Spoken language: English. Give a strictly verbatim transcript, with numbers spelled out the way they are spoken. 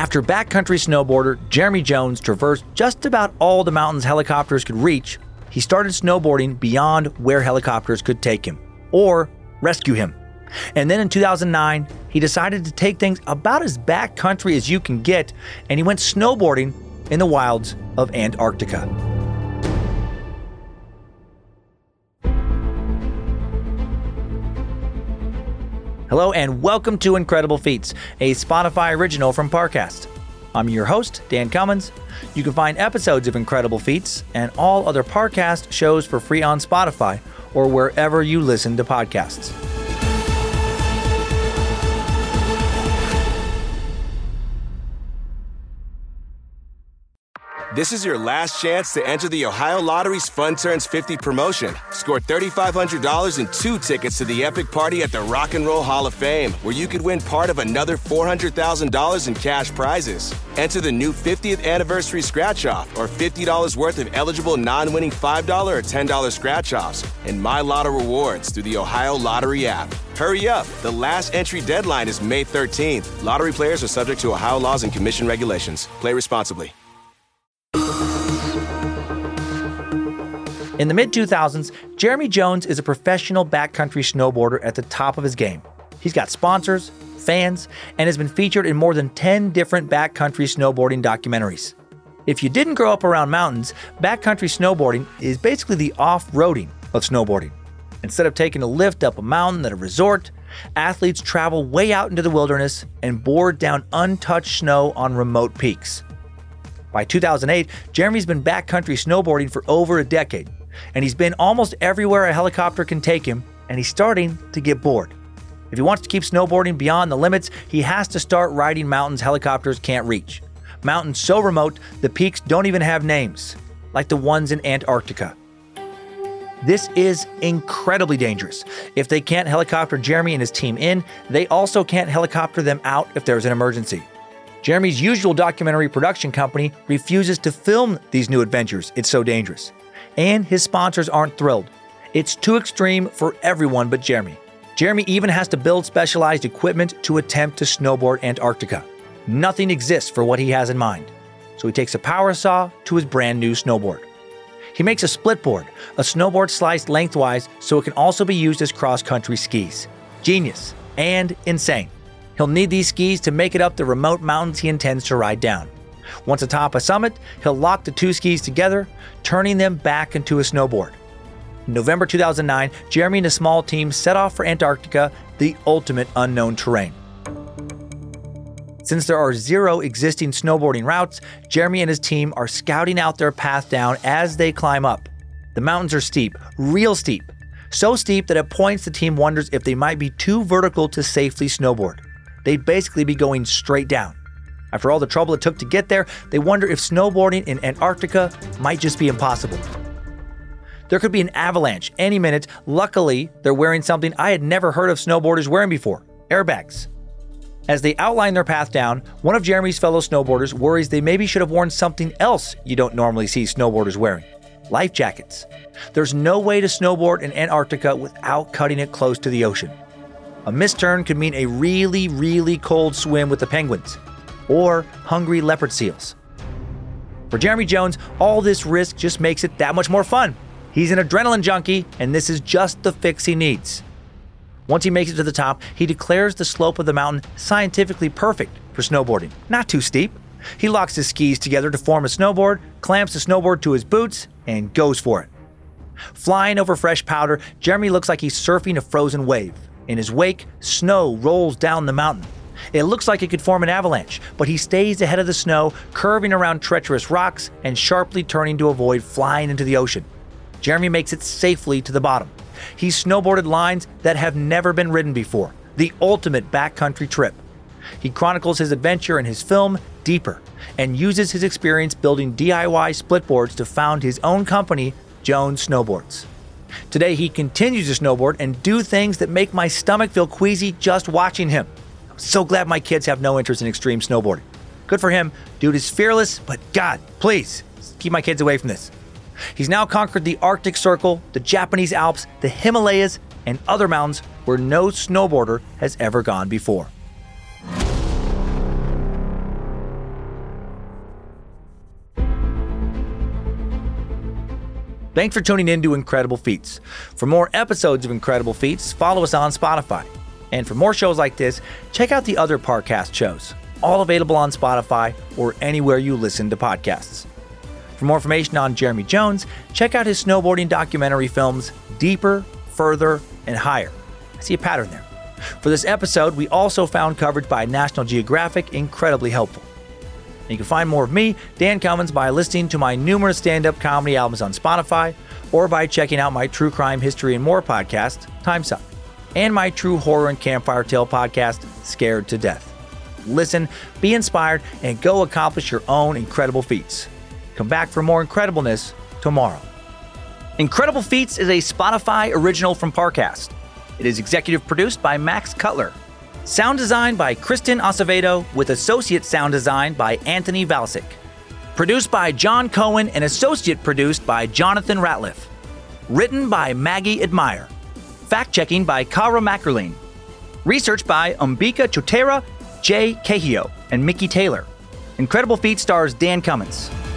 After backcountry snowboarder Jeremy Jones traversed just about all the mountains helicopters could reach, he started snowboarding beyond where helicopters could take him, or rescue him. And then in two thousand nine, he decided to take things about as backcountry as you can get, and he went snowboarding in the wilds of Antarctica. Hello and welcome to Incredible Feats, a Spotify original from Parcast. I'm your host, Dan Cummins. You can find episodes of Incredible Feats and all other Parcast shows for free on Spotify or wherever you listen to podcasts. This is your last chance to enter the Ohio Lottery's Fun Turns fifty promotion. Score three thousand five hundred dollars and two tickets to the epic party at the Rock and Roll Hall of Fame, where you could win part of another four hundred thousand dollars in cash prizes. Enter the new fiftieth anniversary scratch-off or fifty dollars worth of eligible non-winning five dollars or ten dollars scratch-offs and My Lotto rewards through the Ohio Lottery app. Hurry up. The last entry deadline is May thirteenth. Lottery players are subject to Ohio laws and commission regulations. Play responsibly. In the mid two thousands, Jeremy Jones is a professional backcountry snowboarder at the top of his game. He's got sponsors, fans, and has been featured in more than ten different backcountry snowboarding documentaries. If you didn't grow up around mountains, backcountry snowboarding is basically the off-roading of snowboarding. Instead of taking a lift up a mountain at a resort, athletes travel way out into the wilderness and board down untouched snow on remote peaks. By two thousand eight, Jeremy's been backcountry snowboarding for over a decade, and he's been almost everywhere a helicopter can take him, and he's starting to get bored. If he wants to keep snowboarding beyond the limits, he has to start riding mountains helicopters can't reach. Mountains so remote, the peaks don't even have names, like the ones in Antarctica. This is incredibly dangerous. If they can't helicopter Jeremy and his team in, they also can't helicopter them out if there's an emergency. Jeremy's usual documentary production company refuses to film these new adventures. It's so dangerous. And his sponsors aren't thrilled. It's too extreme for everyone but Jeremy. Jeremy even has to build specialized equipment to attempt to snowboard Antarctica. Nothing exists for what he has in mind. So he takes a power saw to his brand new snowboard. He makes a split board, a snowboard sliced lengthwise so it can also be used as cross-country skis. Genius and insane. He'll need these skis to make it up the remote mountains he intends to ride down. Once atop a summit, he'll lock the two skis together, turning them back into a snowboard. In November two thousand nine, Jeremy and a small team set off for Antarctica, the ultimate unknown terrain. Since there are zero existing snowboarding routes, Jeremy and his team are scouting out their path down as they climb up. The mountains are steep, real steep. So steep that at points the team wonders if they might be too vertical to safely snowboard. They'd basically be going straight down. After all the trouble it took to get there, they wonder if snowboarding in Antarctica might just be impossible. There could be an avalanche any minute. Luckily, they're wearing something I had never heard of snowboarders wearing before: airbags. As they outline their path down, one of Jeremy's fellow snowboarders worries they maybe should have worn something else you don't normally see snowboarders wearing: life jackets. There's no way to snowboard in Antarctica without cutting it close to the ocean. A misturn could mean a really, really cold swim with the penguins, or hungry leopard seals. For Jeremy Jones, all this risk just makes it that much more fun. He's an adrenaline junkie, and this is just the fix he needs. Once he makes it to the top, he declares the slope of the mountain scientifically perfect for snowboarding, not too steep. He locks his skis together to form a snowboard, clamps the snowboard to his boots, and goes for it. Flying over fresh powder, Jeremy looks like he's surfing a frozen wave. In his wake, snow rolls down the mountain. It looks like it could form an avalanche, but he stays ahead of the snow, curving around treacherous rocks and sharply turning to avoid flying into the ocean. Jeremy makes it safely to the bottom. He's snowboarded lines that have never been ridden before, the ultimate backcountry trip. He chronicles his adventure in his film, Deeper, and uses his experience building D I Y splitboards to found his own company, Jones Snowboards. Today, he continues to snowboard and do things that make my stomach feel queasy just watching him. I'm so glad my kids have no interest in extreme snowboarding. Good for him. Dude is fearless, but God, please, keep my kids away from this. He's now conquered the Arctic Circle, the Japanese Alps, the Himalayas, and other mountains where no snowboarder has ever gone before. Thanks for tuning in to Incredible Feats. For more episodes of Incredible Feats, follow us on Spotify. And for more shows like this, check out the other Parcast shows, all available on Spotify or anywhere you listen to podcasts. For more information on Jeremy Jones, check out his snowboarding documentary films Deeper, Further, and Higher. I see a pattern there. For this episode, we also found coverage by National Geographic incredibly helpful. And you can find more of me, Dan Cummins, by listening to my numerous stand-up comedy albums on Spotify, or by checking out my true crime, history, and more podcast, Time Suck, and my true horror and campfire tale podcast, Scared to Death. Listen, be inspired, and go accomplish your own incredible feats. Come back for more incredibleness tomorrow. Incredible Feats is a Spotify original from Parcast. It is executive produced by Max Cutler. Sound design by Kristen Acevedo with associate sound design by Anthony Valsic. Produced by John Cohen and associate produced by Jonathan Ratliff. Written by Maggie Admire. Fact-checking by Kara Mackerlane. Research by Umbika Chotera, Jay Cahio, and Mickey Taylor. Incredible Feats stars Dan Cummins.